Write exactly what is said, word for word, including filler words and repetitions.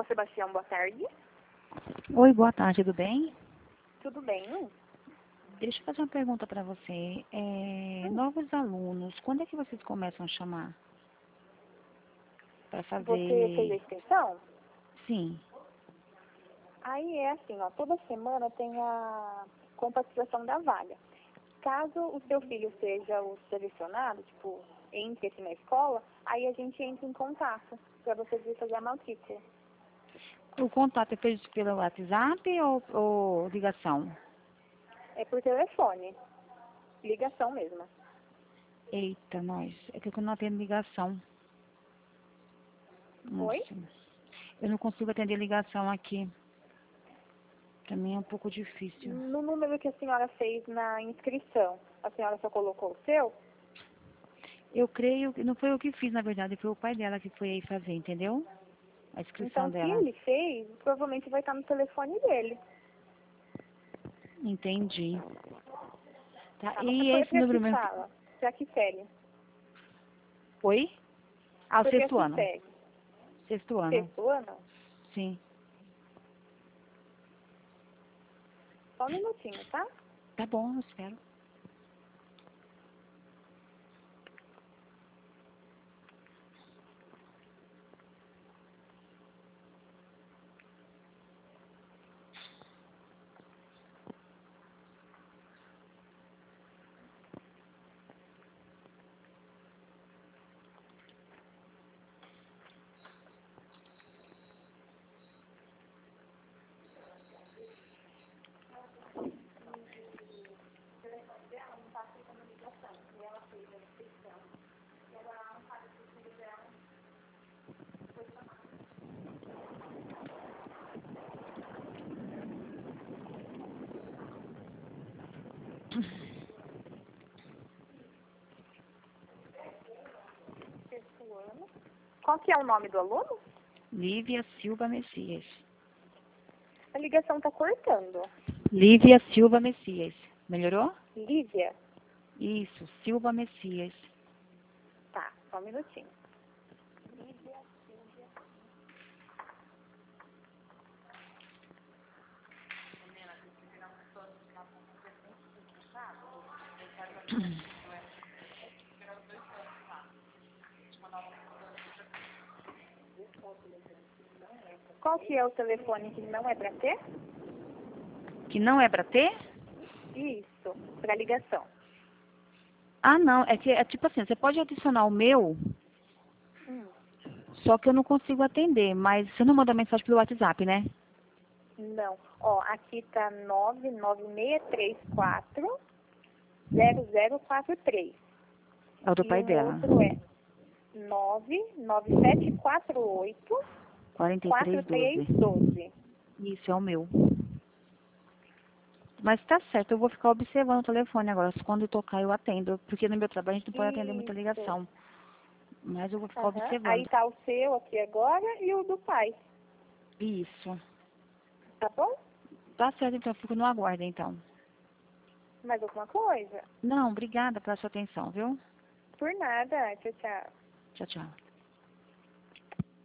Sebastião, boa tarde. Oi, boa tarde, tudo bem? Tudo bem? Deixa eu fazer uma pergunta para você. É, Hum. novos alunos, quando é que vocês começam a chamar? Para Você fez a fazer... extensão? Sim. Aí é assim, ó, toda semana tem a compartilhação da vaga. Caso o seu filho seja o selecionado, tipo, entre aqui na escola, aí a gente entra em contato para você vir fazer a matrícula. O contato é feito pelo WhatsApp ou, ou ligação? É por telefone, ligação mesmo. Eita, nós. É que eu não atendo ligação. Nossa. Oi? Eu não consigo atender ligação aqui. Para mim é um pouco difícil. No número que a senhora fez na inscrição, a senhora só colocou o seu? Eu creio que não foi eu que fiz, na verdade, foi o pai dela que foi aí fazer, entendeu? A inscrição Então, se dela. ele fez, provavelmente vai estar no telefone dele. Entendi. Tá, Tá, você e foi esse para que número mesmo? sala? Para que série? Oi? Ah, o Foi para sexto que ano. série? Sexto ano, Sexto ano? sim. Só um minutinho, tá? Tá bom, eu espero. Sexto ano. Qual que é o nome do aluno? Lívia Silva Messias. A ligação tá cortando. Lívia Silva Messias. Melhorou? Lívia? Isso, Silva Messias. Tá, só um minutinho. Lívia, Silvia. Qual que é o telefone que não é para ter? Que não é pra ter? Isso, para ligação. Ah, não. É que é tipo assim, você pode adicionar o meu, Hum. só que eu não consigo atender. Mas você não manda mensagem pelo WhatsApp, né? Não. Ó, aqui tá nove nove seis três quatro zero zero quatro três. É o do E pai um dela. outro é nove nove sete quatro oito quarenta e quatro três três doze. doze. Isso, é o meu. Mas tá certo, eu vou ficar observando o telefone agora. Quando tocar, eu atendo. Porque no meu trabalho a gente não pode atender muita Isso. ligação. Mas eu vou ficar Aham. Aí observando. tá o seu aqui agora e o do pai. Isso. Tá bom? Tá certo, então. Eu fico no aguardo, então. Mais alguma coisa? Não, obrigada pela sua atenção, viu? Por nada. Tchau, tchau. Tchau, tchau.